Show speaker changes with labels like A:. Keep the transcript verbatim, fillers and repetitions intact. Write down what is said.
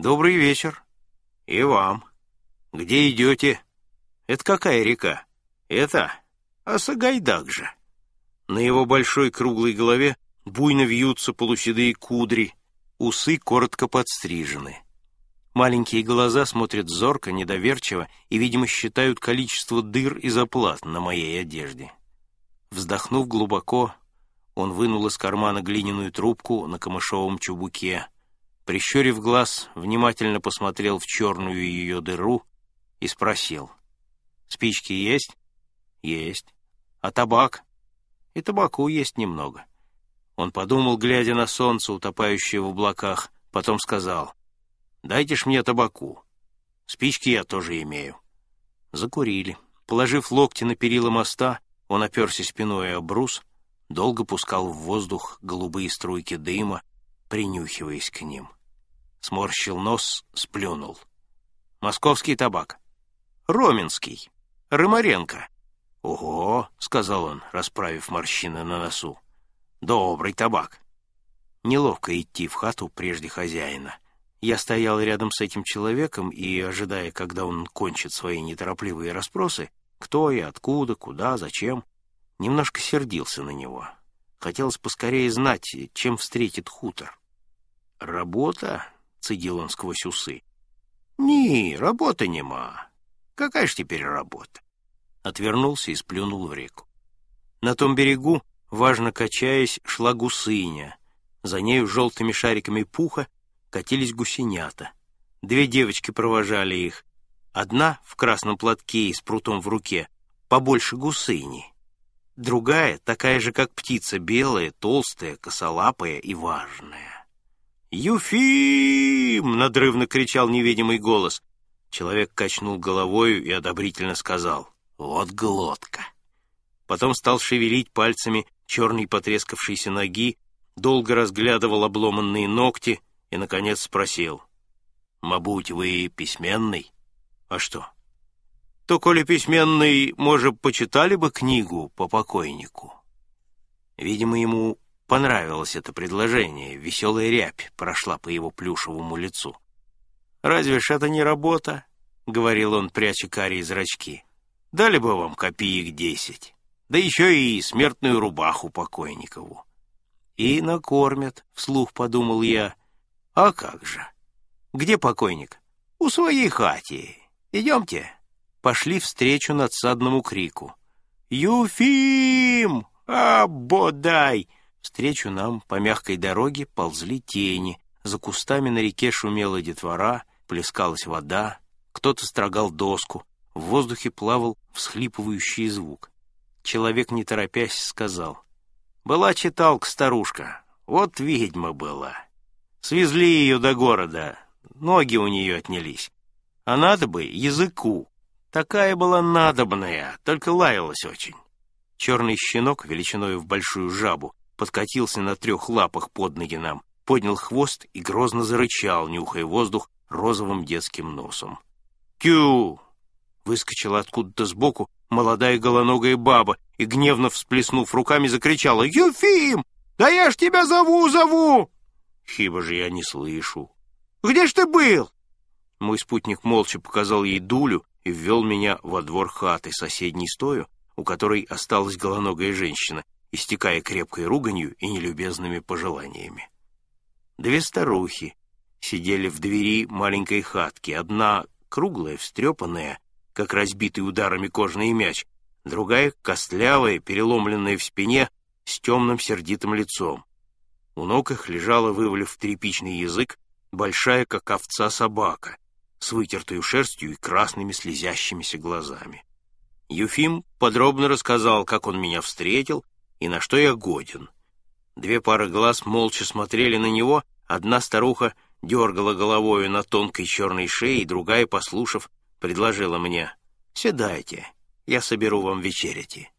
A: Добрый вечер. И вам. Где идете? Это какая река? Это? А Сагайдак же. На его большой круглой голове буйно вьются полуседые кудри, усы коротко подстрижены. Маленькие глаза смотрят зорко, недоверчиво и, видимо, считают количество дыр и заплат на моей одежде. Вздохнув глубоко, он вынул из кармана глиняную трубку на камышовом чубуке, прищурив глаз, внимательно посмотрел в черную ее дыру и спросил: «Спички есть?» «Есть. А табак?» «И табаку есть немного». Он подумал, глядя на солнце, утопающее в облаках, потом сказал: «Дайте ж мне табаку. Спички я тоже имею». Закурили. Положив локти на перила моста, он оперся спиной об брус, долго пускал в воздух голубые струйки дыма, принюхиваясь к ним. Сморщил нос, сплюнул. «Московский табак». «Роменский. Рымаренко». «Ого», — сказал он, расправив морщины на носу. «Добрый табак». Неловко идти в хату прежде хозяина. Я стоял рядом с этим человеком и, ожидая, когда он кончит свои неторопливые расспросы, кто я, откуда, куда, зачем, немножко сердился на него. Хотелось поскорее знать, чем встретит хутор. «Работа?» — цедил он сквозь усы. «Не, работы нема. Какая ж теперь работа?» Отвернулся и сплюнул в реку. На том берегу, важно качаясь, шла гусыня. За нею желтыми шариками пуха катились гусенята. Две девочки провожали их. Одна в красном платке и с прутом в руке, побольше гусыни. Другая, такая же, как птица, белая, толстая, косолапая и важная. «Юфим!» — надрывно кричал невидимый голос. Человек качнул головою и одобрительно сказал: «Вот глотка». Потом стал шевелить пальцами черной потрескавшейся ноги, долго разглядывал обломанные ногти и, наконец, спросил: «Мабуть, вы письменный?» «А что?» «То, коли письменный, может, почитали бы книгу по покойнику?» Видимо, ему понравилось это предложение, веселая рябь прошла по его плюшевому лицу. «Разве ж это не работа?» — говорил он, пряча карие зрачки. «Дали бы вам копеек десять, да еще и смертную рубаху покойникову». «И накормят», — вслух подумал я. «А как же? Где покойник?» «У своей хати. Идемте». Пошли встречу надсадному крику. «Юфим! А, бодай!» Встречу нам по мягкой дороге ползли тени. За кустами на реке шумела детвора, плескалась вода, кто-то строгал доску, в воздухе плавал всхлипывающий звук. Человек, не торопясь, сказал: «Была читалка старушка, вот ведьма была. Свезли ее до города, ноги у нее отнялись. А надо бы языку. Такая была надобная, только лаялась очень». Черный щенок, величиною в большую жабу, подкатился на трех лапах под ноги нам, поднял хвост и грозно зарычал, нюхая воздух розовым детским носом. «Тю!» — выскочила откуда-то сбоку молодая голоногая баба и, гневно всплеснув руками, закричала: «Юфим! Да я ж тебя зову, зову!» «Хиба же я не слышу». «Где ж ты был?» Мой спутник молча показал ей дулю и ввел меня во двор хаты, соседней с тою, у которой осталась голоногая женщина, истекая крепкой руганью и нелюбезными пожеланиями. Две старухи сидели в двери маленькой хатки, одна круглая, встрепанная, как разбитый ударами кожаный мяч, другая костлявая, переломленная в спине, с темным сердитым лицом. У ног их лежала, вывалив тряпичный язык, большая, как овца, собака, с вытертой шерстью и красными слезящимися глазами. Юфим подробно рассказал, как он меня встретил и на что я годен. Две пары глаз молча смотрели на него, одна старуха дергала головою на тонкой черной шее, другая, послушав, предложила мне: «Седайте, я соберу вам вечеряти».